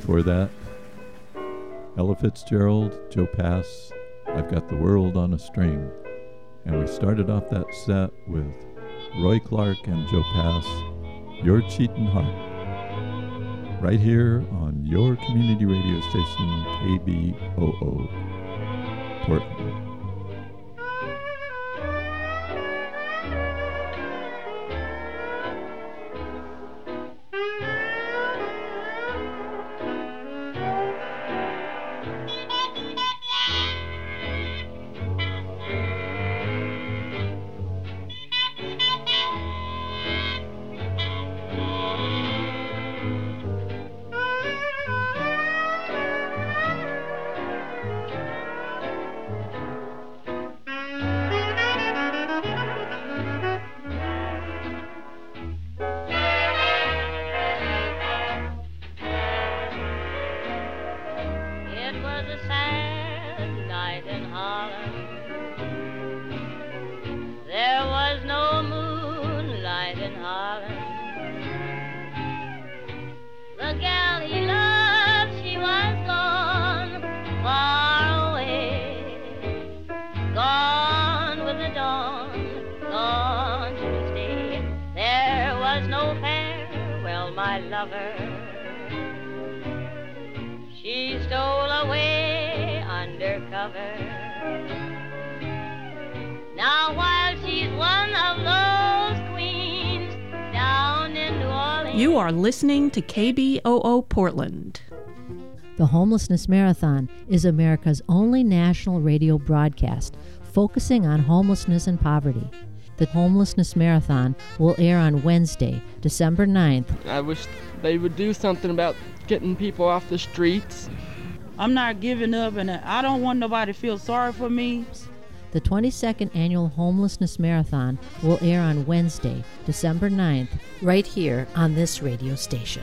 before that, Ella Fitzgerald, Joe Pass, I've Got the World on a String. And we started off that set with Roy Clark and Joe Pass, Your Cheatin' Heart, right here on your community radio station, KBOO, Portland. You are listening to KBOO Portland. The Homelessness Marathon is America's only national radio broadcast focusing on homelessness and poverty. The Homelessness Marathon will air on Wednesday, December 9th. I wish they would do something about getting people off the streets. I'm not giving up, and I don't want nobody to feel sorry for me. The 22nd Annual Homelessness Marathon will air on Wednesday, December 9th, right here on this radio station.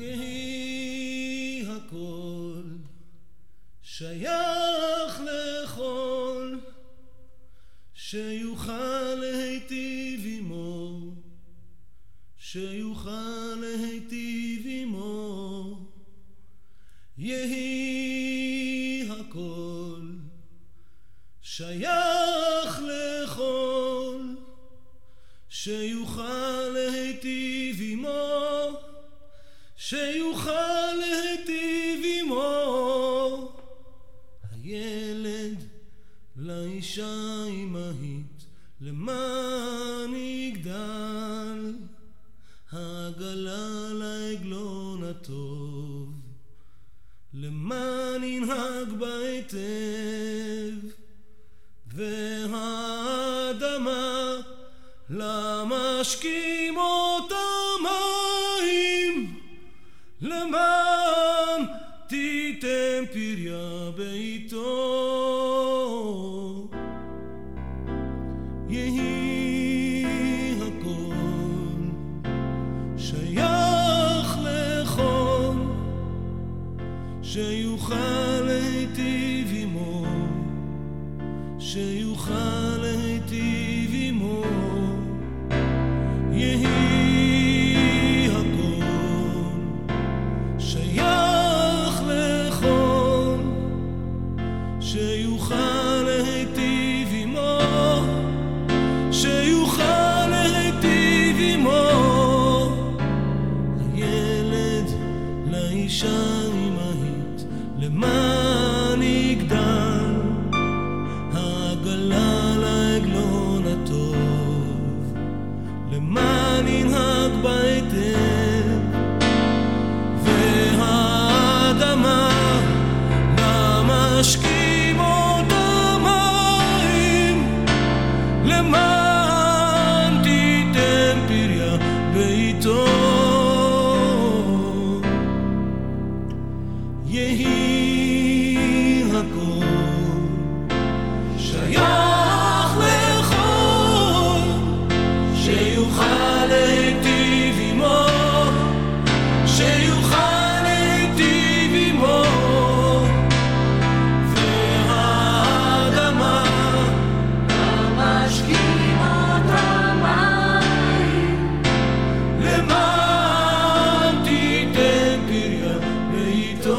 שייך לכל שיוכל להיטיב עמו, שיוכל להיטיב עמו, הילד לאישה אמהית למען יגדל, העגלה לעגלון הטוב למען ינהג בהיטב, והאדמה למשקים אותה מים, למען תיתן פריה בעיתו. יהי הכל שייך לכל שיוכל להיטיב עמו, שיוכל להיטיב עמו. יהי הכל שייך לכל שיוכל להיטיב עמו, שיוכל להיטיב עמו, הילד לאישה אמהית למען יגדל, העגלה לעגלון הטוב למען ינהג בהיטב, והאדמה למשקים אותה מים, למען תיתן פריה בעיתו. יהי הכל שייך לכל שיוכל להיטיב עמו, שיוכל להיטיב עמו, והאדמה למשקים אותה מים, למען תיתן פריה בעיתו.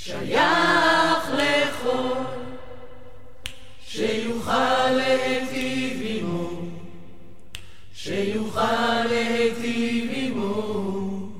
שייך לכל שיוכל להיטיב עמו, שיוכל להיטיב עמו.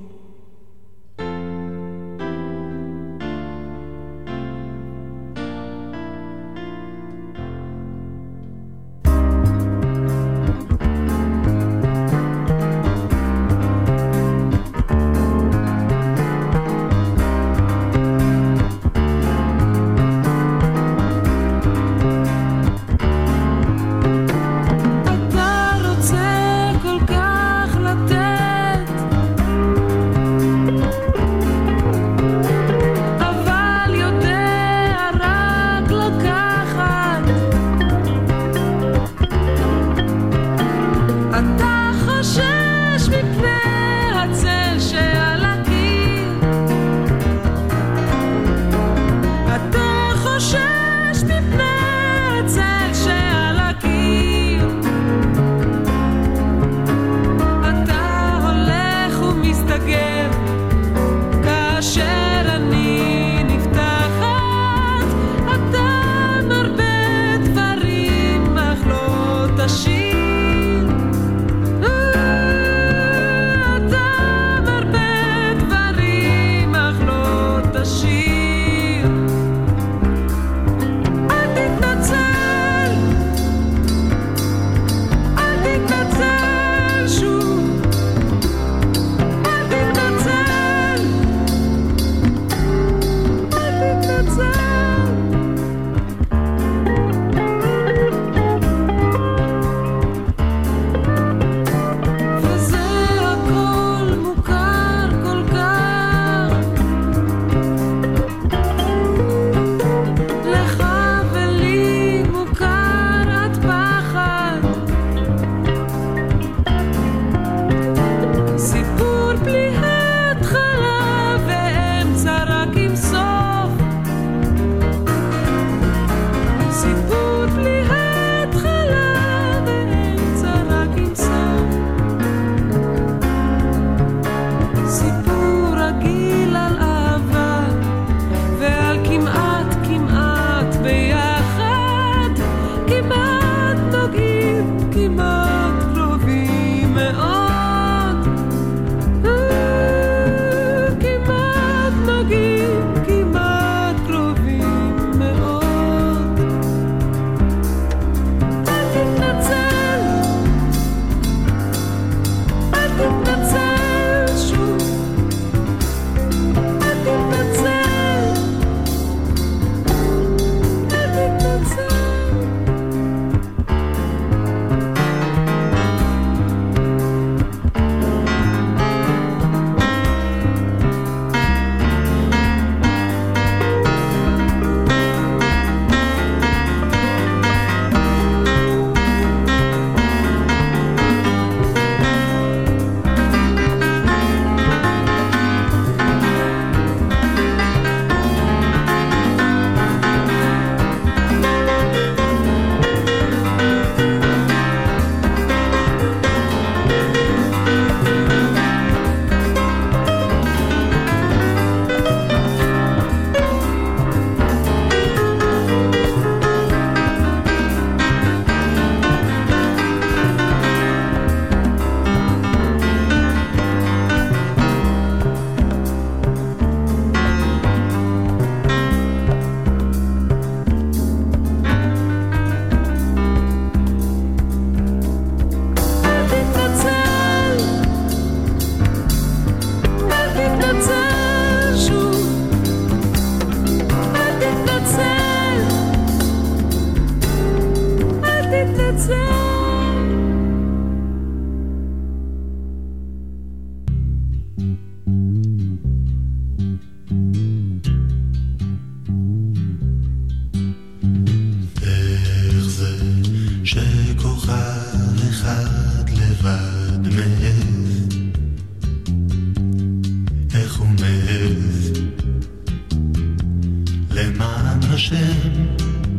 השם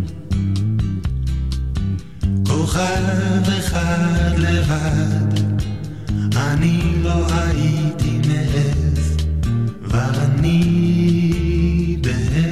כוכב אחד לבד אני לא הייתי מעז ואני בהחלט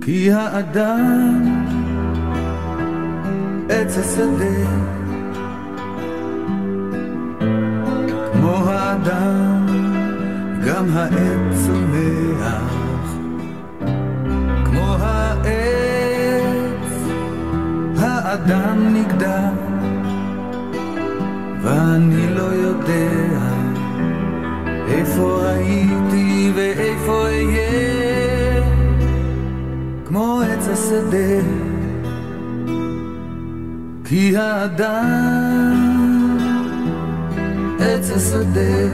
כי האדם עץ השדה, כמו האדם גם העץ צומח, כמו העץ האדם נגדע, ואני לא יודע איפה הייתי ואיפה אהיה, כמו עץ השדה, כי האדם עץ השדה,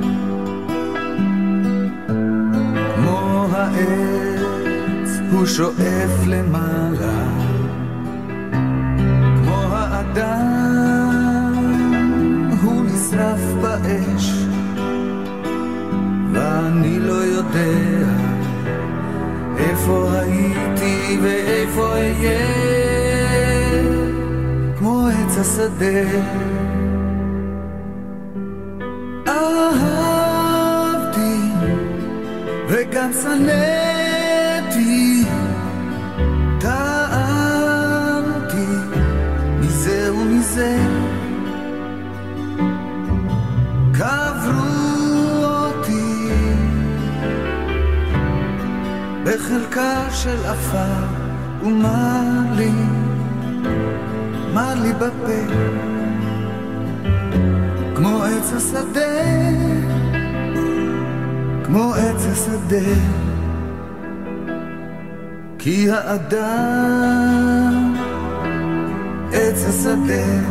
כמו העץ הוא שואף למעלה, כמו האדם הוא נשרף באש, ואני לא יודע איפה הייתי ואיפה אהיה, כמו עץ השדה. אהבתי וגם שנאתי, טעמתי מזה ומזה, קברו אותי בחלקה של עפר, ומר לי בפה, כמו עץ השדה, כמו עץ השדה, כי האדם עץ השדה,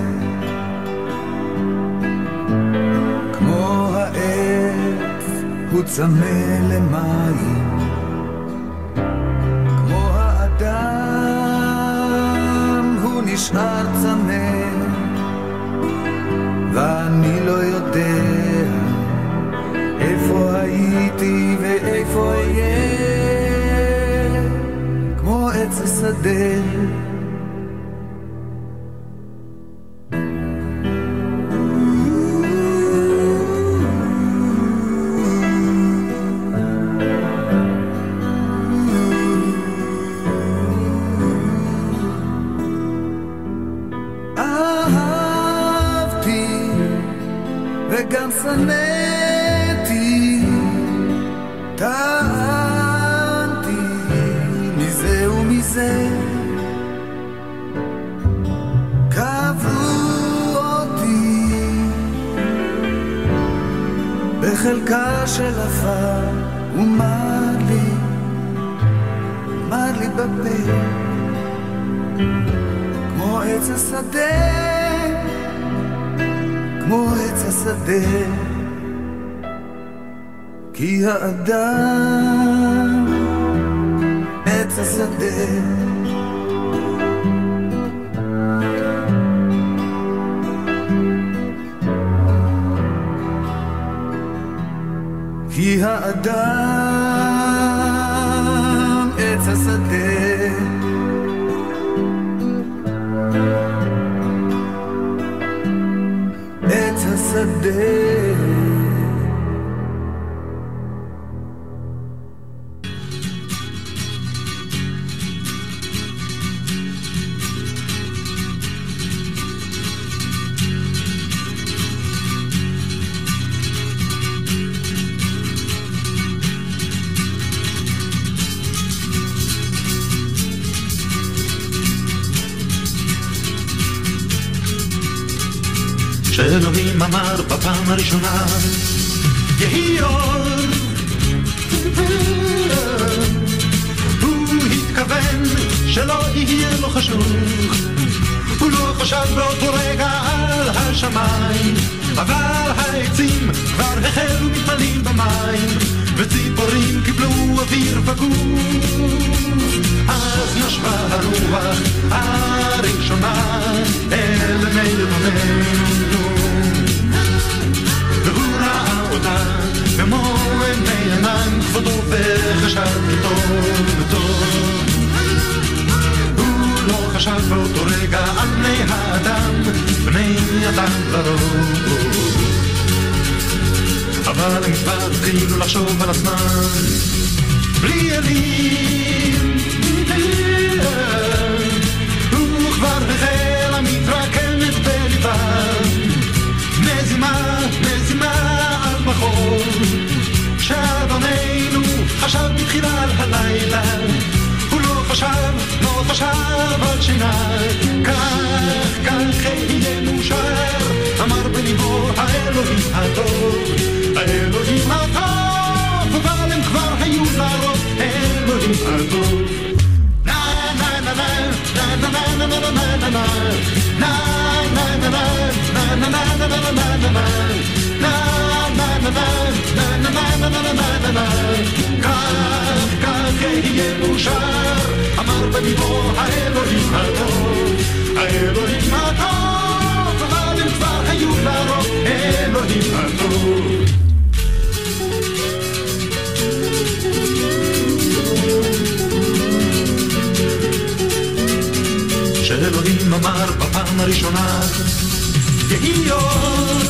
כמו העץ הוא צמא למים, כמו האדם הוא נשאר צמא, ואני לא יודע איפה הייתי ואיפה אהיה, כמו עץ השדה. וגם שנאתי, טענתי מזה ומזה, קברו אותי בחלקה של עפר, ומר לי בפה, כמו עץ השדה, כמו עץ השדה, כי האדם עץ השדה, כי האדם עץ השדה, עץ השדה. שאלוהים אמר בפעם הראשונה יהי אור, הוא התכוון שלא יהיה לו חשוך, הוא לא חשב באותו רגע על השמיים, אבל העצים כבר החלו מתמלאים במים, וציפורים קיבלו אוויר פגור, אז נשבה הרוח הראשונה אל מי לבננו, והוא ראה אותה כמו עיני ענן כבודו, וחשב טוב טוב, הוא לא חשב באותו רגע על בני האדם, בני אדם לרוב, אבל הם כבר התחילו לחשוב על עצמם בלי אלים, חשב בתחילה על הלילה, הוא לא חשב על שינה. כך יהיה מאושר, אמר בליבו האלוהים הטוב, האלוהים הטוב, אבל הם כבר היו לרוב, האלוהים הטוב. כך יהיה מאושר, אמר בליבו האלוהים הטוב, האלוהים הטוב, אבל הם כבר היו לרוב, האלוהים הטוב. שאלוהים אמר בפעם הראשונה יהי אור,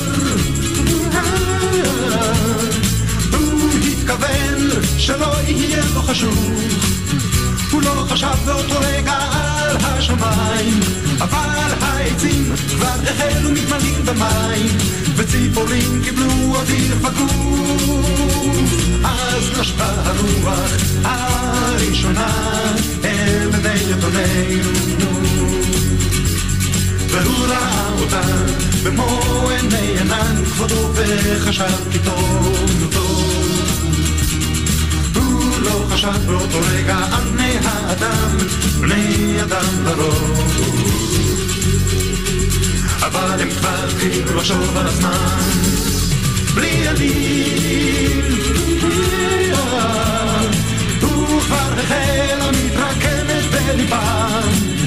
הוא התכוון שלא יהיה לו חשוב, הוא לא חשב באותו רגע על השמיים, אבל העצים כבר החלו מתמלאים במים, וציפורים קיבלו אוויר בגוף, אז נשבה הרוח הראשונה אל בני יתומינו, והוא ראה אותה במו עיני ענן כבודו, וחשב כי טוב טוב. הוא לא חשב באותו רגע על בני האדם, בני אדם לרוב, אבל הם כבר התחילו לחשוב על הזמן בלי עלים, הוא כבר החל המתרקמת בליבם,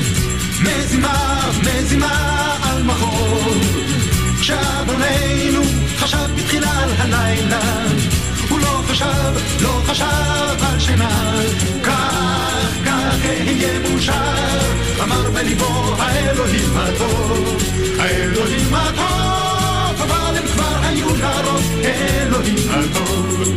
מזימה על מחור, כשאדוננו חשב בתחילה על הלילה, הוא לא חשב על שינה. כך יהיה מאושר, אמר בליבו האלוהים הטוב, האלוהים הטוב, אבל הם כבר היו לרוב, האלוהים הטוב.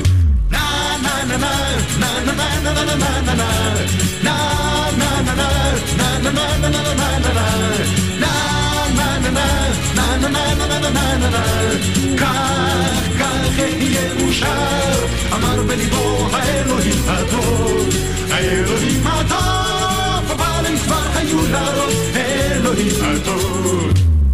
כך יהיה מאושר, אמר בליבו האלוהים הטוב, האלוהים הטוב, אבל הם כבר היו לרוב, האלוהים הטוב.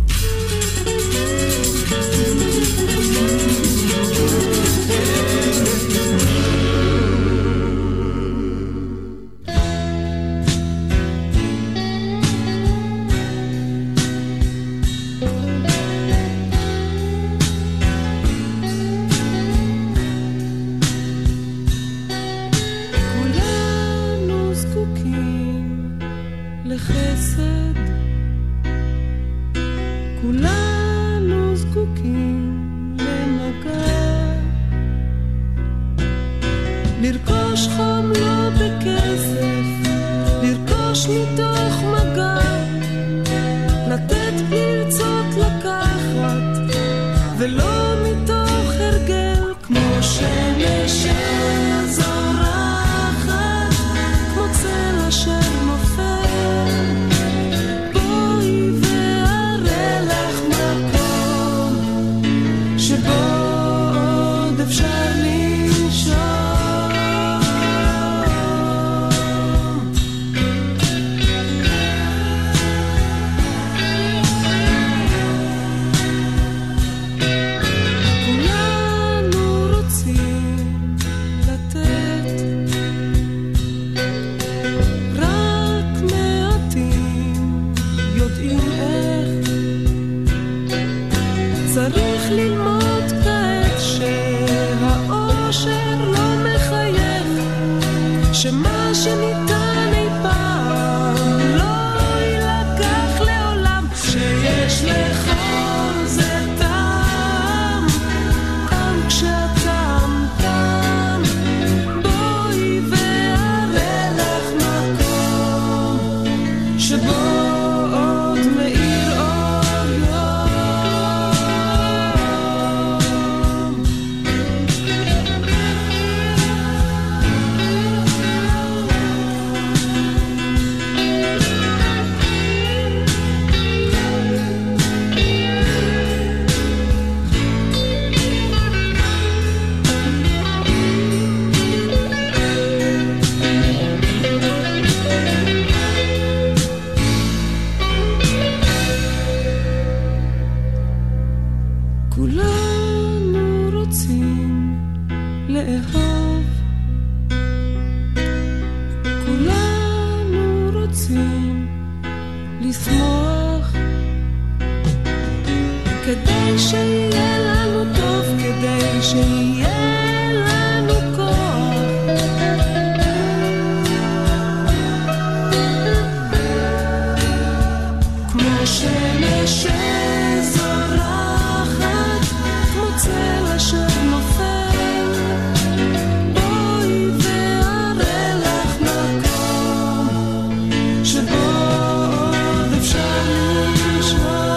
לרכוש חום לא בכסף, לרכוש מתוך מגע, לתת לרצות לקחת, ולא מתוך הרגל, כמו שמש זורחת, כמו צל אשר נופל, בואי ואראה לך מקום, שבו עוד אפשר לנשום. צריך ללמוד כעת שהאושר לא מחייך, שמה שניתן אי פעם לא ילקח לעולם, שיש לכל זה טעם, גם כשהטעם טעם, בואי ואראה לך מקום שבו עוד מאיר אור יום. רוצים לשמוח, כדי שיהיה לנו טוב, כדי שיהיה לנו כוח. כמו שמש שזורחת, כמו צל אשר נופל, בואי ואראה לך מקום שבו עוד אפשר לשמוע.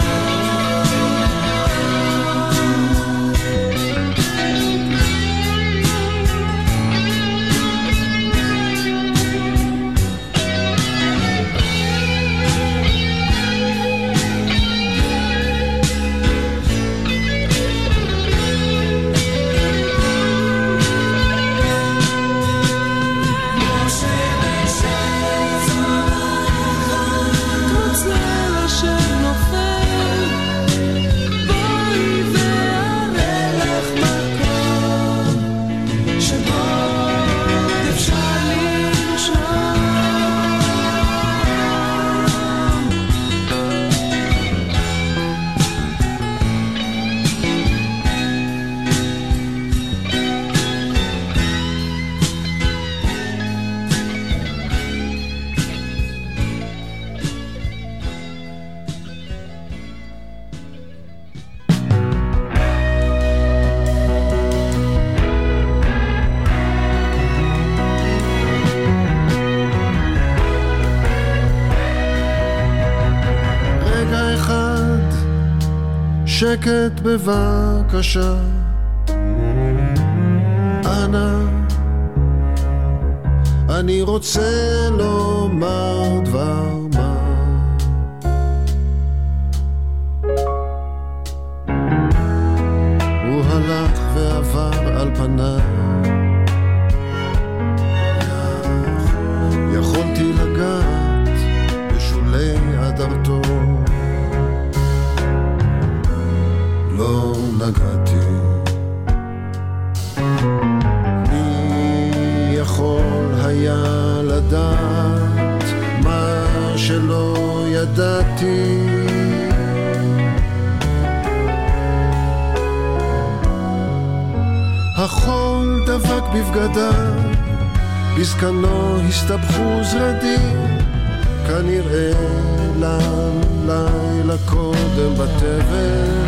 שקט בבקשה, אנא, אני רוצה לומר דבר מה. הוא הלך ועבר על פניו, יכולתי לגעת בשולי אדרתו, לא נגעתי. מי יכול היה לדעת מה שלא ידעתי? החול דבק בבגדיו, בזקנו הסתבכו זרדים, כנראה לילה קודם בתבל.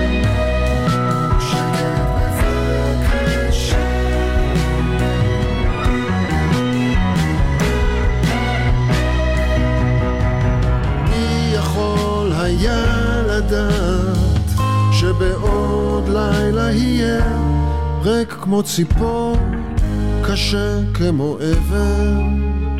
היה לדעת שבעוד לילה יהיה ריק כמו ציפור, קשה כמו אבן.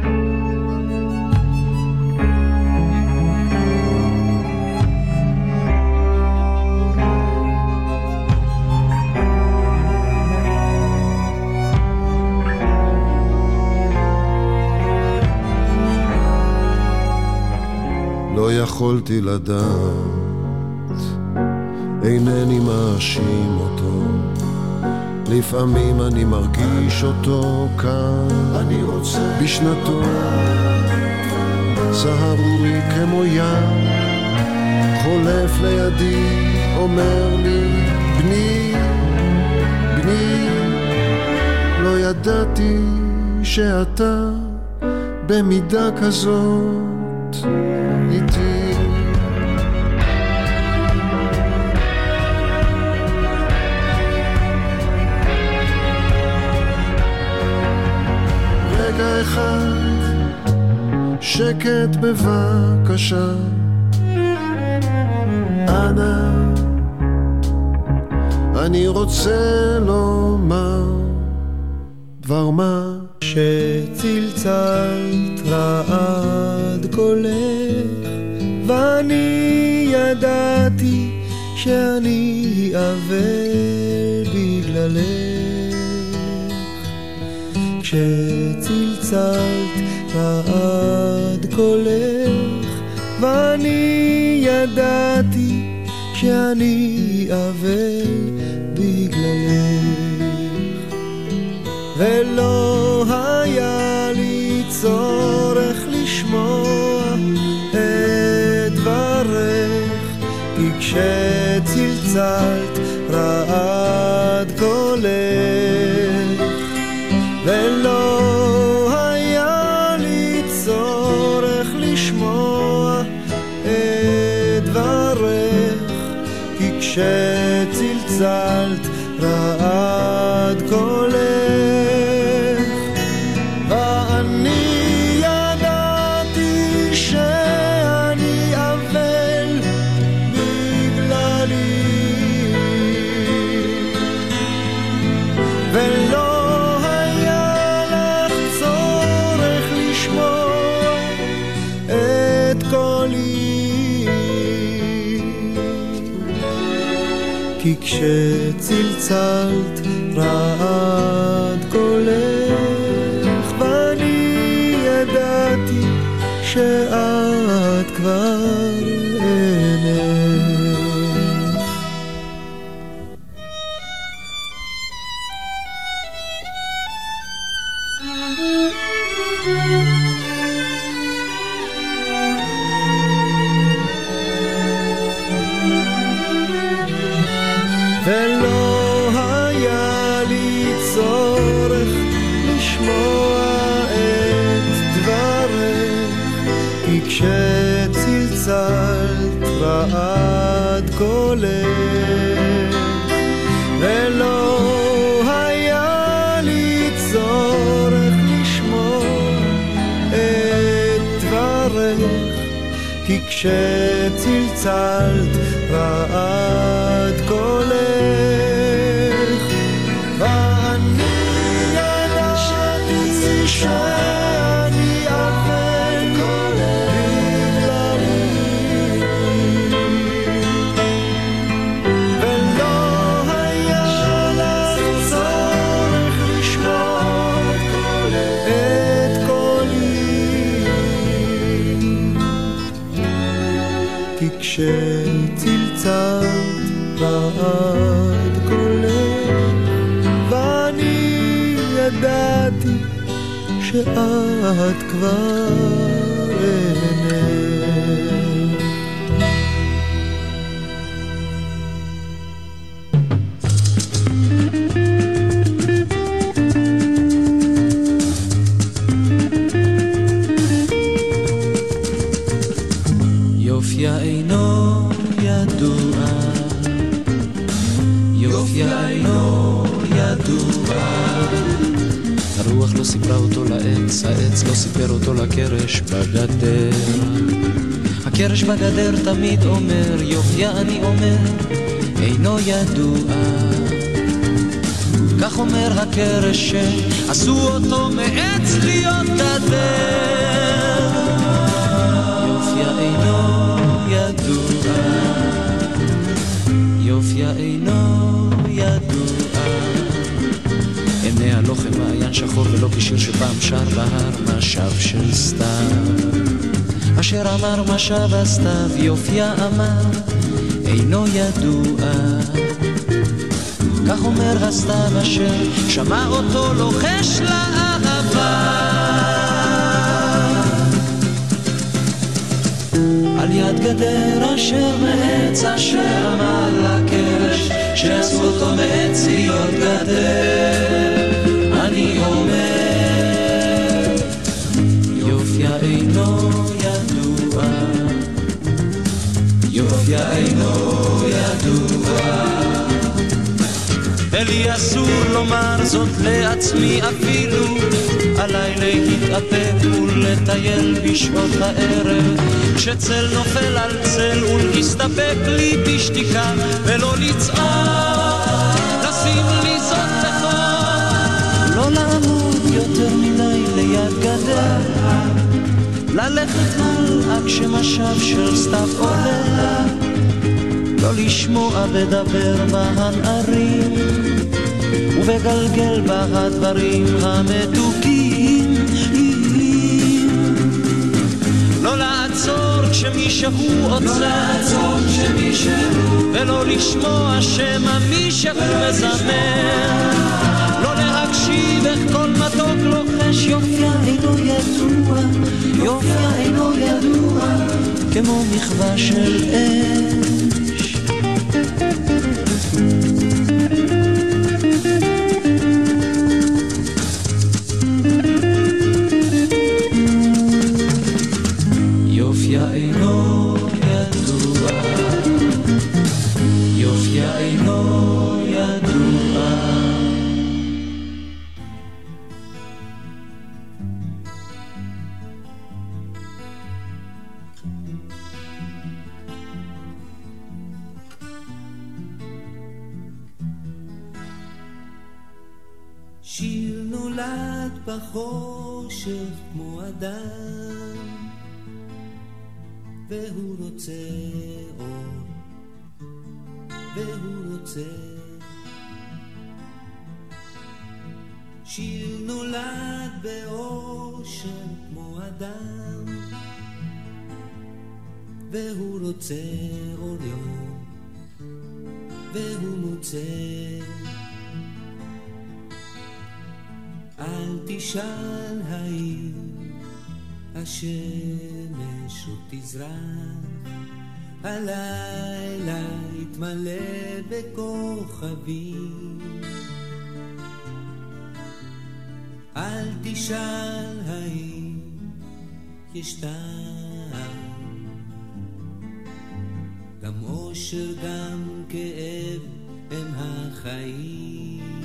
לא יכולתי לדעת, אינני מאשים אותו, לפעמים אני מרגיש אותו כאן, אני רוצה בשנתו, סהרורי כמו ים, חולף לידי, אומר לי, בני, בני, לא ידעתי שאתה במידה כזאת איתי. רגע אחד, שקט בבקשה, אנא, אני רוצה לומר דבר מה. שצלצלת רעד קולך, ואני ידעתי שאני אבל בגללך. כשצלצלת רעד קולך, ואני ידעתי שאני אבל בגללך. ולא היה לי צורך לשמור כשצלצלת רעד קולך, ולא היה לי צורך לשמוע את דברך, כי כשצלצלת רעד קולך, ואני ידעתי שאני אבל בגללי, ולא היה לך צורך לשמוע את קולי, כי כשצלצלת רעד קולך, ואני ידעתי שאת כבר אינך. ולא היה לי צורך לשמוע את דברך, כי כשצלצלת רעד קולך, ולא היה לי צורך לשמוע את דברך, כי כשצלצלת רעד קולך, ואני ידעתי שאני אבל בגללי, ולא היה לך צורך לשמוע את קולי, כי כשצלצלת רעד קולך, ואני ידעתי שאת כבר אינך. יופיה אינו ידוע, יופיה אינו ידוע, הרוח לא סיפרה אותו לעץ, העץ לא סיפר אותו לקרש בגדר, הקרש בגדר תמיד אומר יופיה, אני אומר אינו ידוע, כך אומר הקרש שעשו אותו מעץ להיות גדר, יופיה אינו ידוע, יופיה אינו ידוע, עיניה לא מעיין שחור ולא כשיר שפעם שר בהר משב של סתיו, אשר אמר משב הסתיו, יופיה אמר אינו ידוע, כך אומר הסתיו אשר שמע אותו לוחש לאהבה, על יד גדר אשר מעץ, אשר אמר לקרש שעשו אותו מעץ להיות גדר, אני אומר יופיה אינו ידוע, יופיה אינו ידוע, ולי אסור לומר זאת לעצמי אפילו, עליי להתאפק ולטייל בשעות הערב, כשצל נופל על צל ולהסתפק לי בשתיקה, ולא לצעוק, לשים לי זאת בחור, לא לעמוד יותר מדי ליד גדר, ללכת הלאה כשמשב של סתיו עולה, לא לשמוע בדבר בהנערים ובגלגל בהדברים המתוקים, לא לעצור כשמישהו עוצר, ולא לשמוע שמא מישהו מזמר, לא להקשיב איך כל מתוק לוחש יופיה אינו ידוע, יופיה אינו ידוע, כמו מחווה של אש. נולד בחושך כמו אדם, והוא רוצה אור, והוא רוצה. שיר נולד באושר כמו אדם, והוא רוצה אור יום, והוא מוצא. אל תשאל האם השמש עוד תזרח, הלילה יתמלא בכוכבים. אל תשאל האם יש טעם, גם אושר גם כאב הם החיים.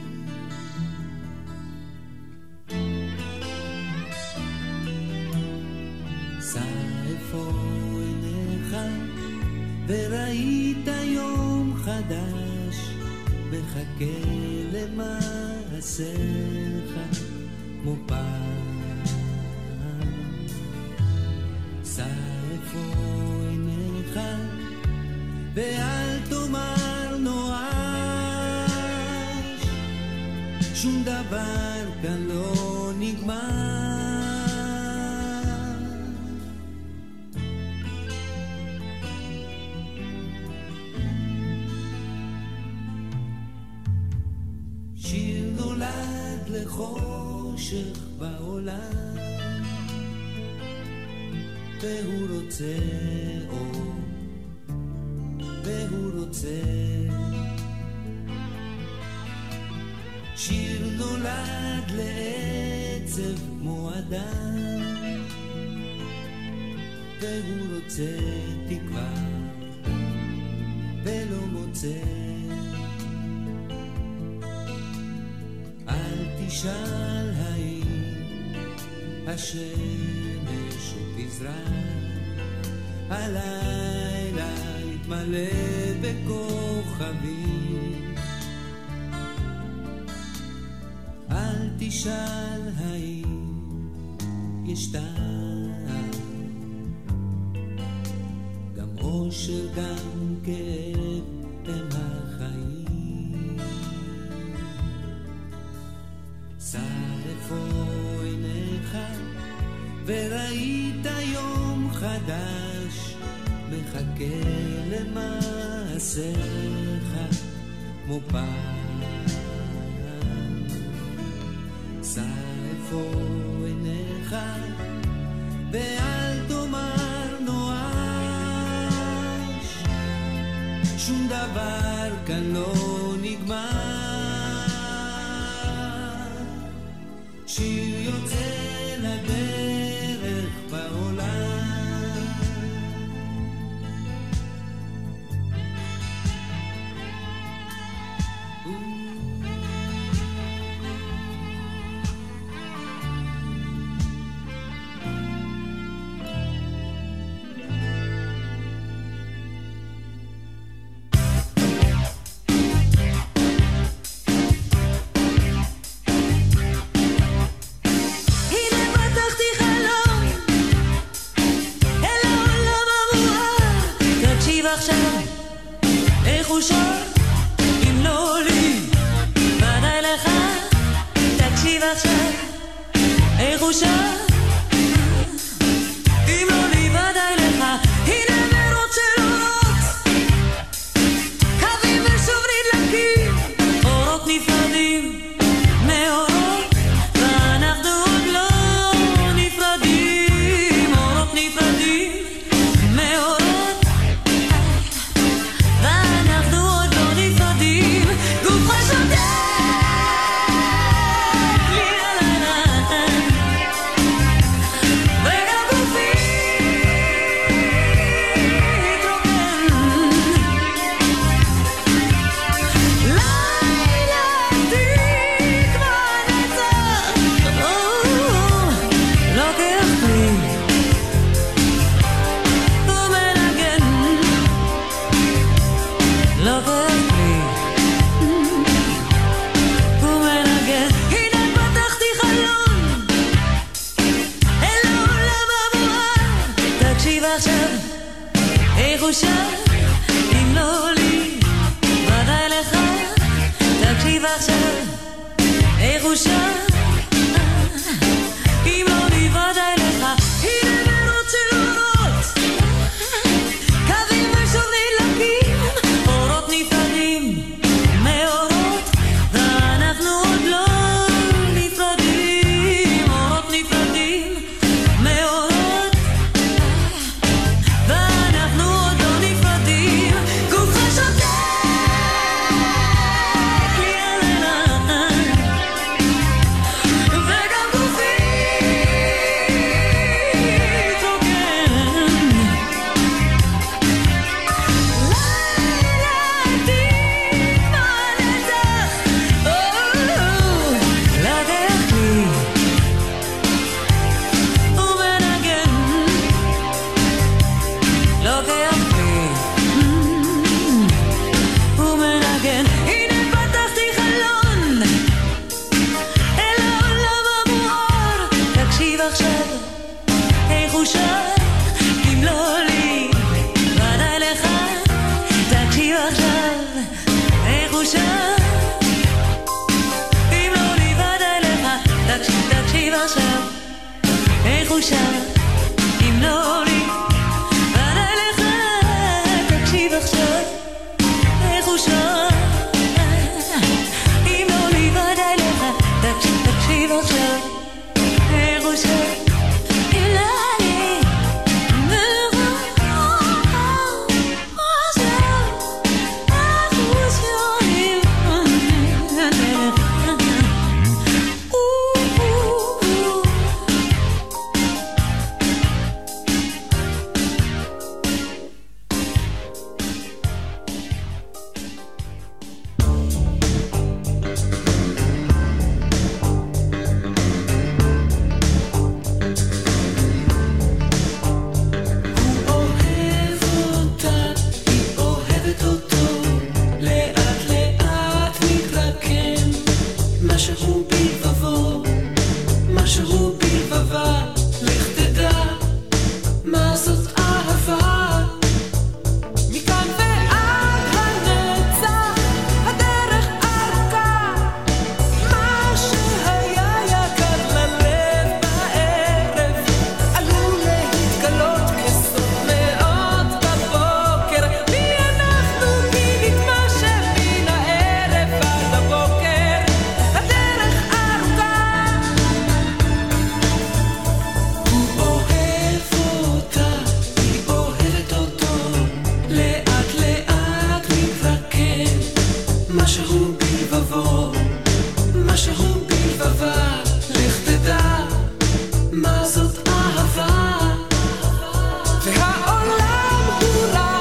סע איפה עיניך וראית יום חדש, מחכה למעשיך כמו פעם. סע איפה עיניך ואל תאמר נואש, שום דבר כאן לא נגמר. שיר נולד לחושך בעולם, והוא רוצה אור, והוא רוצה. שיר נולד לעצב כמו אדם, והוא רוצה תקווה ולא מוצא. אל תשאל האם השמש עוד תזרח, הלילה יתמלא בכוכבים. אל תשאל האם יש טעם, גם אושר גם כאב הם החיים. סע איפה עיניך וראית יום חדש, מחכה למעשיך כמו פעם. סע איפה עיניך ואל תאמר נואש, שום דבר כאן לא נגמר. שיר יוצא לדרך בעולם, איך הוא שר? אם לא לי ודאי לך, תקשיב עכשיו. איך הוא שר? אם לא לי ודאי לך. הנה מרות של אורות, קווים ושוב נדלקים, אורות נפרדים מאורות, ואנחנו עוד לא נפרדים. אורות נפרדים מאורות, הוא שר, אם לא לי, ודאי לך, תקשיב עכשיו, איך הוא שר, אם לא לי, ודאי לך, הנה מרות צילונות, קווים ושוב נדלקים, אורות נפרדים, מאורות, ואנחנו עוד לא נפרדים, אורות נפרדים, מאורות, ואנחנו עוד לא נפרדים, גופך שותק לי על העיניים, וגם גופי התרוקן. לילה עתיק בנצח, לקח לי ומנגן, לוקח לי ומנגן. הנה פתחתי חלון אל העולם המואר, תקשיב עכשיו איך הוא שר, אם לא לי, ודאי לך, תקשיב עכשיו איך הוא שר, אם לא לי, ודאי לך, תקשיב עכשיו איך הוא שר, אם לא לי, ודאי לך, תקשיב עכשיו איך הוא שר, אם לא לי, ודאי לך, תקשיב עכשיו איך הוא שר, אם לא לי, אוהב אותה, היא אוהבת אותו, לאט לאט מתרקם, משהו בלבבו, משהו בלבבה, לך תדע מה זאת אהבה, מכאן ועד הנצח, הדרך ארוכה, מה שהיה יקר ללב בערב, עלול להתגלות כסוף מאוד בבוקר, מי אנחנו כי נתמשך מן הערב עד הבוקר, הדרך ארוכה. הוא אוהב אותה, היא אוהבת אותו, לאט לאט מתרקם, משהו בלבבו, משהו בלבבה, לך תדע מה זאת אהבה, והעולם הוא רע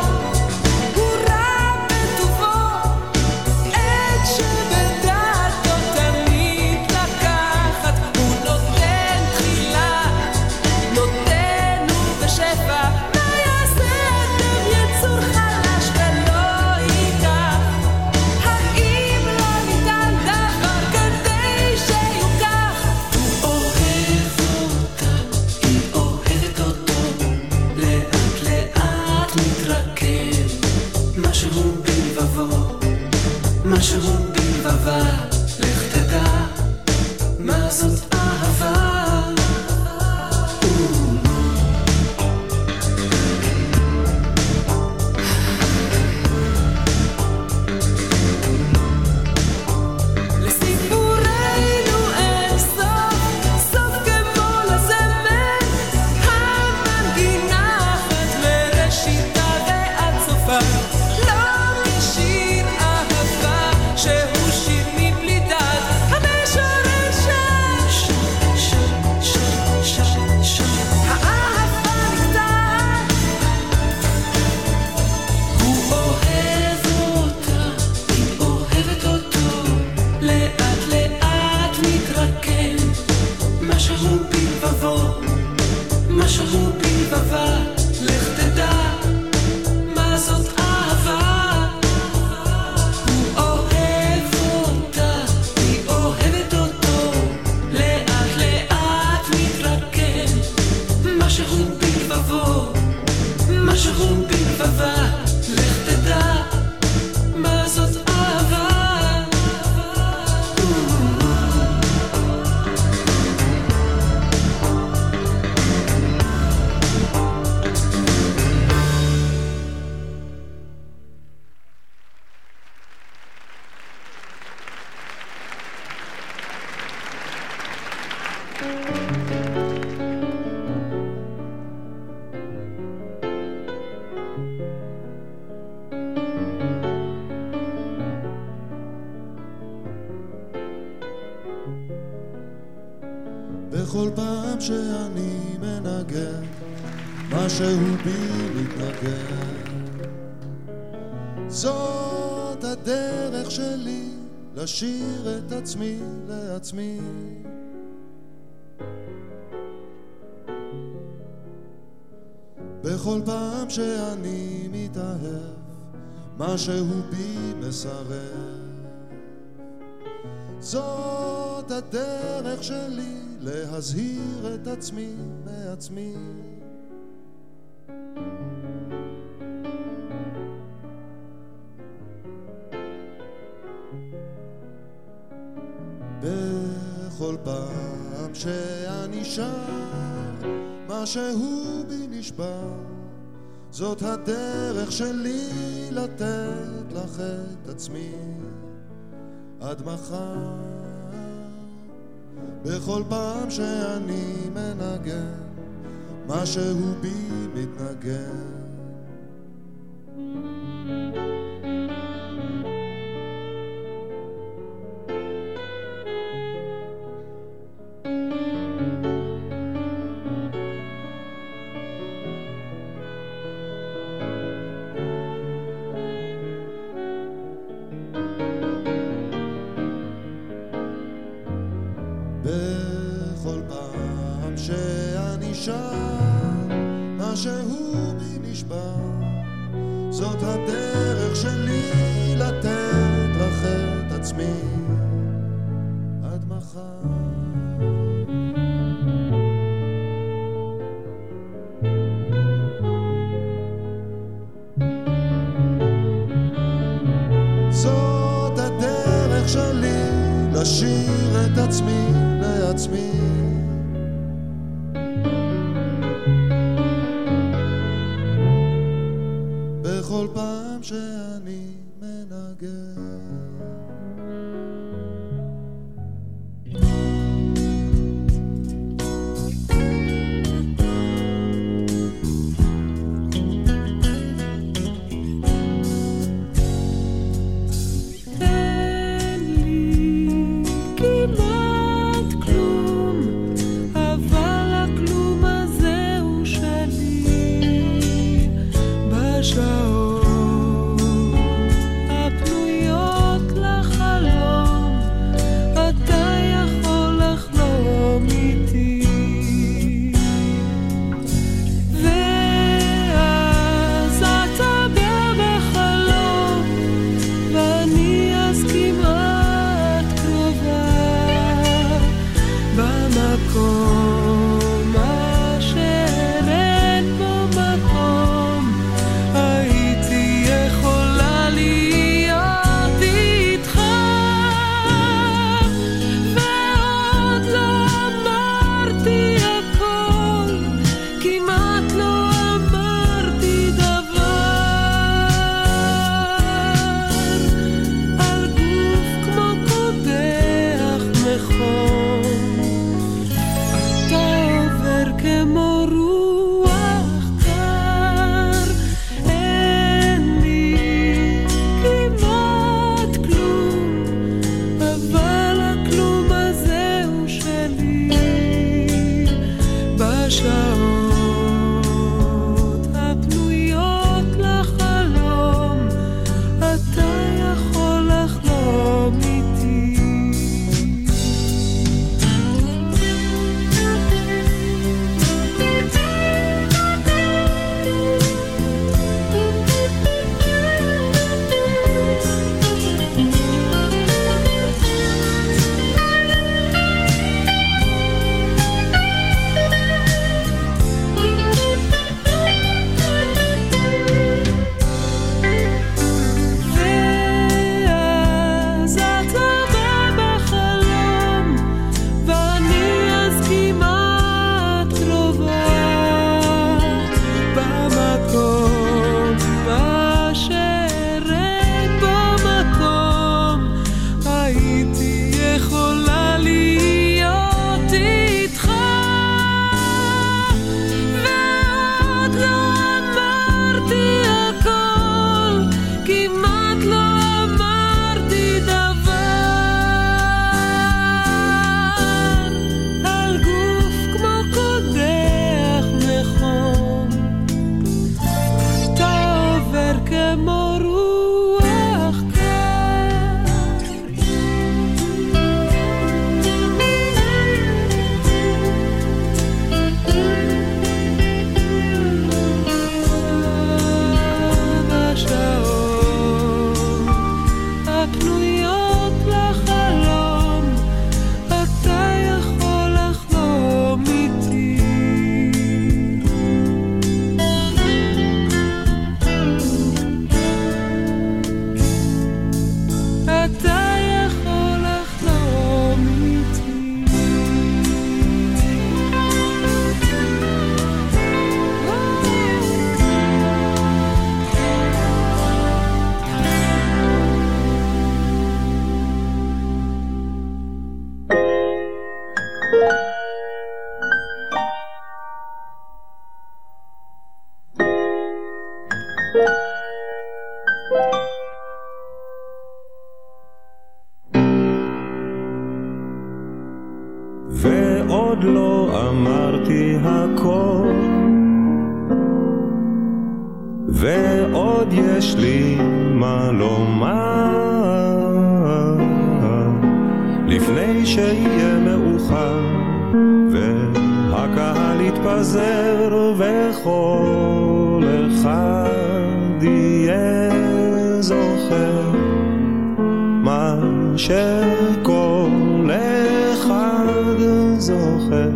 בטובו, עת שבדעתו תמיד לקחת, הוא נותן תחילה, נותן ובשפע, מה יעשה אדם יצור חלש ולא ייקח, האם לא ניתן דבר כדי שיוקח, הוא אוהב אותה, היא אוהבת אותו, לאט לאט מתרקם, משהו בלבבו, משהו בלבבה, לך תדע מה זאת אהבה. לסיפורנו אין סוף, סוף כמו לזמר, המנגינה אחת מראשיתה ועד סופה, לא כשיר אהבה שהוא שיר מבלי דעת, המשורר שר בכל פעם שאני מנגן, משהו בי מתנגן. זאת הדרך שלי לשיר את עצמי לעצמי. בכל פעם שאני מתאהב, משהו בי מסרב. זאת הדרך שלי להזהיר את עצמי מעצמי. בכל פעם שאני שר, משהו בי נשבר. זאת הדרך שלי לתת לך את עצמי עד מחר. בכל פעם שאני מנגן, משהו בי מתנגן. בכל פעם שאני שר, משהו בי נשבר. זאת הדרך שלי לתת לך את עצמי עד מחר. זאת הדרך שלי לשיר את עצמי לעצמי. בכל פעם שאני מנגן. תן לי כמעט ועוד לא אמרתי הכל, ועוד יש לי מה לומר, לפני שיהיה מאוחר והקהל יתפזר וכל אחד יהיה זוכר מה שכל אחד זוכר,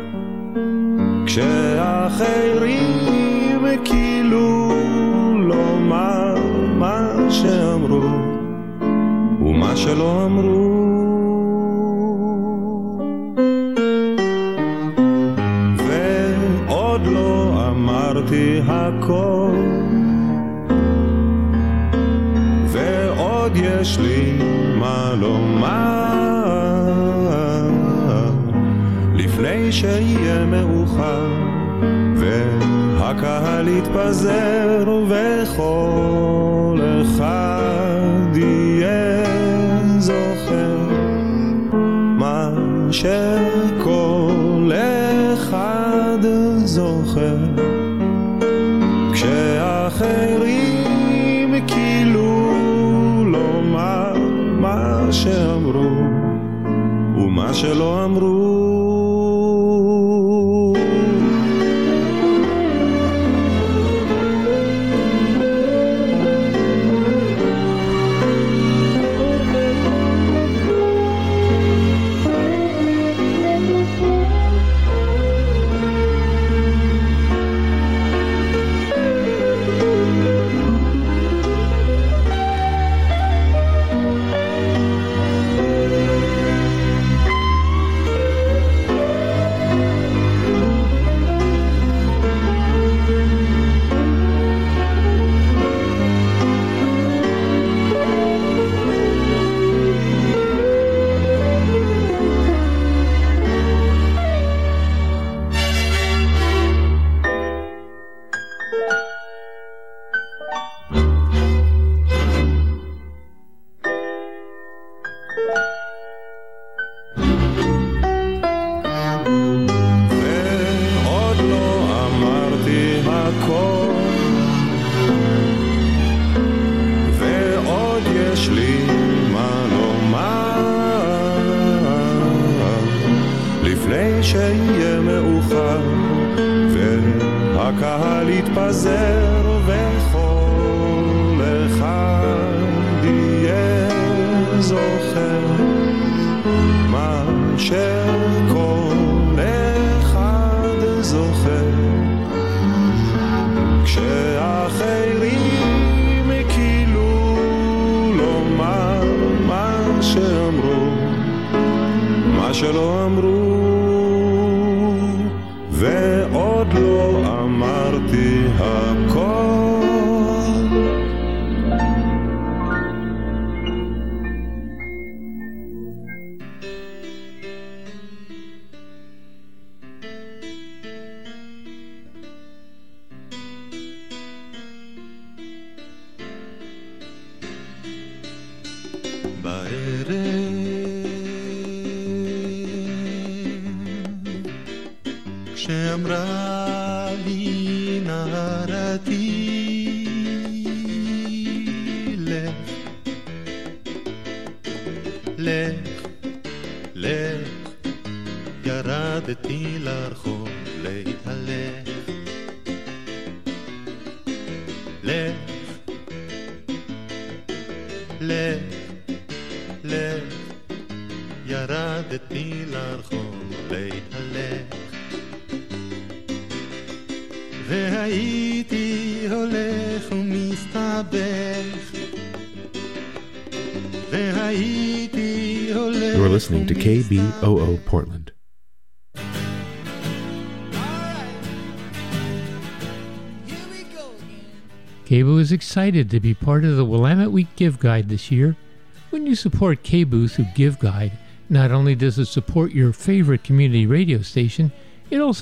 כשאחרים כאילו לומר מה שאמרו ומה שלא אמרו, ועוד לא אמרתי הכל, ועוד יש לי מה לומר, לפני שיהיה מאוחר והקהל יתפזר וכל אחד יהיה זוכר מה שכל אחד זוכר, כשאחרים כאילו לומר מה שאמרו ומה שלא אמרו. שיהיה מאוחר והקהל יתפזר וכל אחד יהיה זוכר מה שכל אחד זוכר, כשאחרים כאילו לומר מה שאמרו מה שלא אמרו, ועוד לא אמרתי הכל. שאמרה לי נערתי לך, לך, לך, ירדתי לרחוב להתהלך, לך, לך, לך, ירדתי לרחוב להתהלך, והייתי הולך ומסתבך, והייתי הולך. You're listening to KBOO Portland. KBOO is excited to be part of the Willamette Week Give Guide this year. When you support KBOO through Give Guide, not only does it support your favorite community radio station, it also